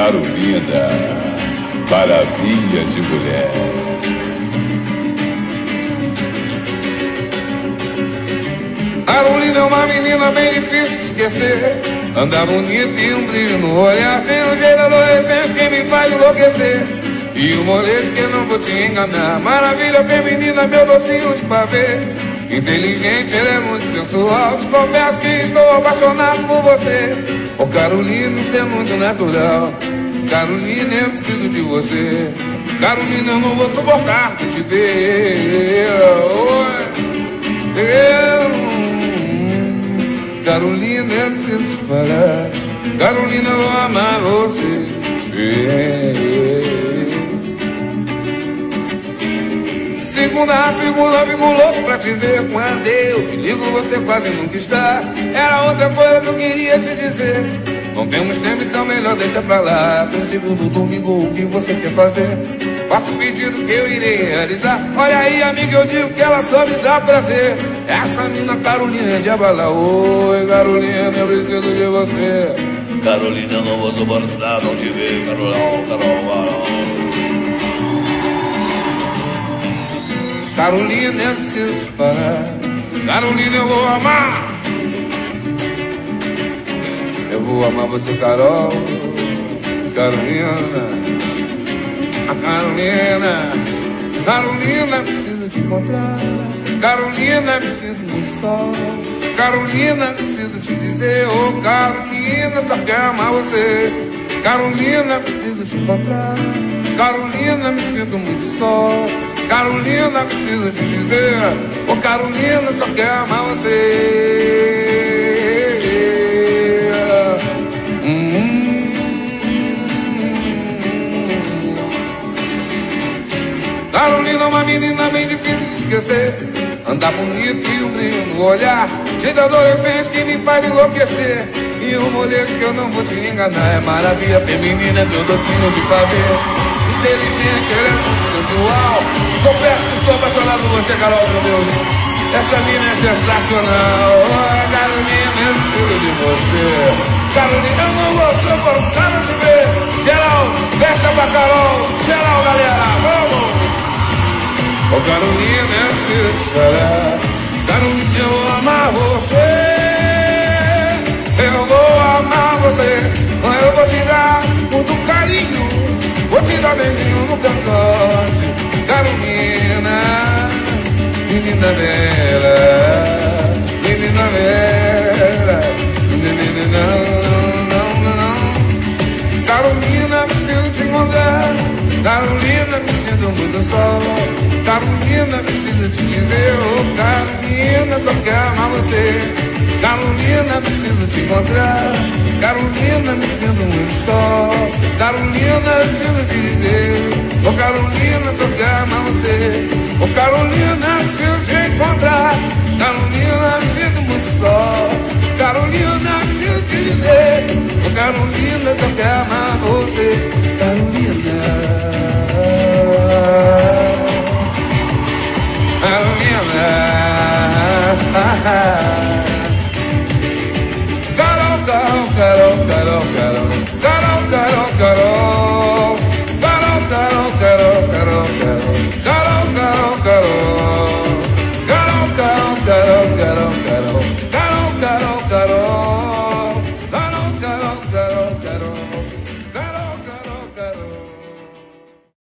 Carolina, maravilha de mulher. Carolina é uma menina bem difícil de esquecer. Anda bonita e um brilho no olhar. Tem um jeito adolescente que me faz enlouquecer. E um molejo que eu não vou te enganar. Maravilha feminina, meu docinho de pavê. Inteligente, ela é muito sensual. Te confesso que estou apaixonado por você. Oh Carolina, isso é muito natural. Carolina, eu preciso de você. Carolina, eu não vou suportar te ver. Carolina, eu preciso parar. Carolina, eu vou amar você. Segunda, fico louco pra te ver. Quando eu te ligo, você quase nunca está. Era outra coisa que eu queria te dizer. Não temos tempo, então melhor deixa pra lá. Princípio do domingo, o que você quer fazer? Faço o pedido que eu irei realizar. Olha aí, amiga, eu digo que ela só me dá prazer. Essa mina Carolina é de abalar. Oi, Carolina, eu preciso de você. Carolina, não vou suportar não te ver. Carol. Carolina, eu preciso parar. Carolina, eu vou amar. Eu vou amar você, Carol. Carolina, a Carolina. Carolina, preciso te encontrar. Carolina, me sinto no sol. Carolina, preciso te dizer. Oh, Carolina, só quero amar você. Carolina, preciso te encontrar. Carolina, me sinto muito sol. Carolina, preciso te dizer. Oh, Carolina, só quero amar você. Carolina é uma menina bem difícil de esquecer. Anda bonito e um brilho no olhar. Jeito adolescente que me faz enlouquecer. E um molejo que eu não vou te enganar. É maravilha feminina, é meu docinho de pavê. Inteligente, ela é muito sensual. Confesso que estou apaixonado por você, Carol, meu Deus. Essa mina é sensacional. Oh, Carolina, eu preciso de você. Carolina, eu não vou suportar não te ver. Geral, festa pra Carol. Geral, galera, vamos. Oh, Carolina, eu preciso te falar. Carolina, eu vou amar você. Eu vou amar você. Eu vou te dar muito carinho. Vou te dar beijinho no cangote. Carolina, menina bela. Menina bela. Menina, não. Carolina, preciso te encontrar. Carolina, me sinto muito sol. Carolina, preciso te dizer. Oh, Carolina, só quero amar você. Carolina, preciso te encontrar. Carolina, me sinto muito sol. Carolina, preciso te dizer. Oh, Carolina, só quero amar você. Oh, Carolina, preciso te encontrar. Carolina, me sinto muito sol. Carolina, preciso te dizer. Oh, Carolina, só quero amar você.